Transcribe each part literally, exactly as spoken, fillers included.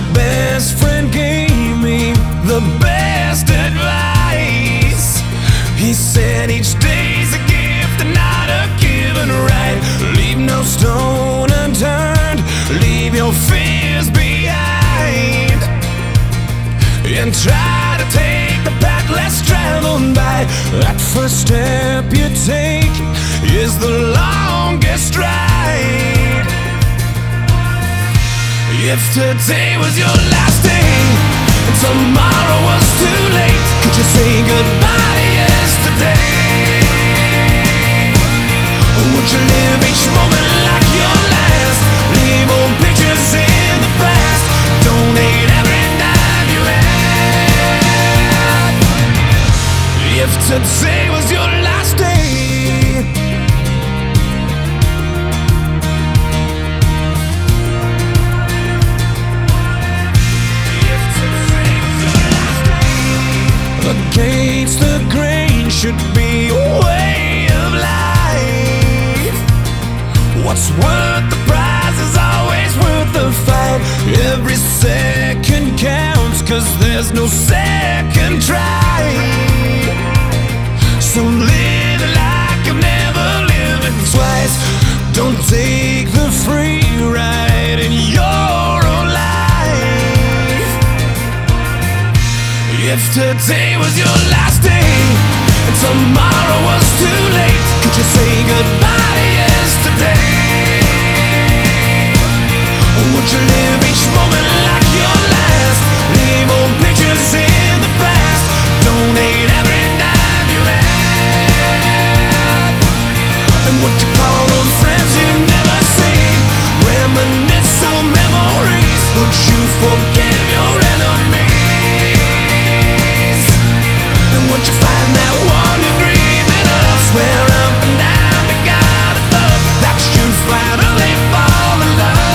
best friend gave me the best advice. He said each day's a gift and not a given right. Leave no stone unturned, leave your fears behind, and try to take the path less traveled by. That first step you take is the longest ride. If today was your last day and tomorrow was too late, could you say goodbye to yesterday? Would you live each moment like your last? Leave old pictures in the past, donate every dime you had. If today was your last day, against the grain should be a way of life. What's worth the prize is always worth the fight. Every second counts, cause there's no second try. So live like you've never lived it twice. Don't take the free ride in your own life. If today was your last day and tomorrow was too late, could you say goodbye to yesterday? Would you live each moment like your last? Leave old pictures in the past, donate every dime you had. And would you call those friends you never seen? Reminisce on memories. Would you forgive your enemies? And would you find that one you're dreaming of? Swear up and down to God above that you'd finally fall in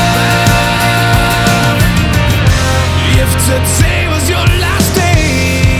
love. If today was your last day,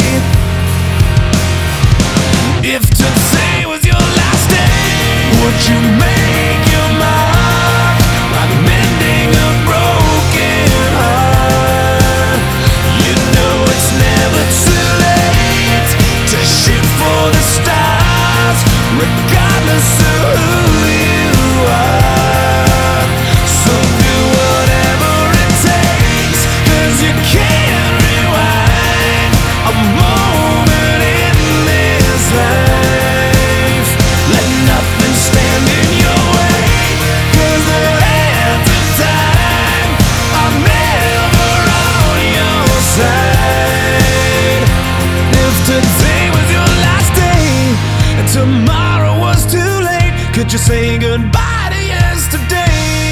if today was your last day, would you make your mark like mending a broken heart? You know it's never too late to shoot for the stars, regardless of who you are. So do whatever it takes, cause you can't rewind a moment in this life. Let nothing stand in your way, cause the hands of time are never on your side. If today was your last day and tomorrow was too late, could you say goodbye to yesterday?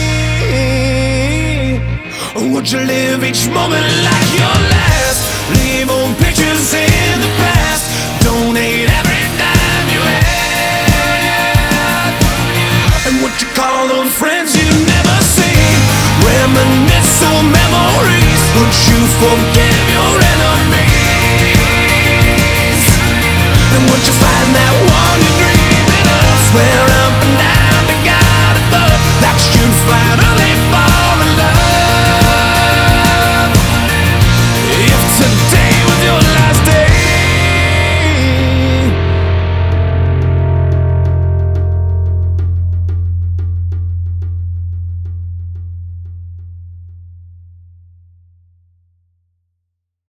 Or would you live each moment like your last? Leave old pictures in the past, donate every dime you had. And would you call those friends you never seen? Reminisce on memories. Would you forgive your enemies? And would you find that one you're dreaming of? Swear up and down to God above that you'd finally fall